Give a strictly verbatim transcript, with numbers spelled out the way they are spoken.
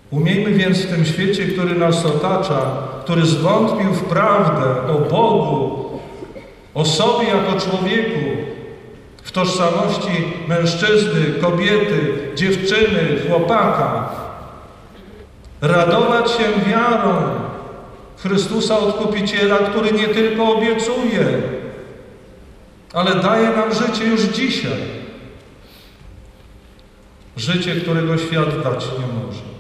Umiejmy więc w tym świecie, który nas otacza, który zwątpił w prawdę o Bogu, o sobie jako człowieku, w tożsamości mężczyzny, kobiety, dziewczyny, chłopaka, radować się wiarą w Chrystusa Odkupiciela, który nie tylko obiecuje, ale daje nam życie już dzisiaj. Życie, którego świat dać nie może.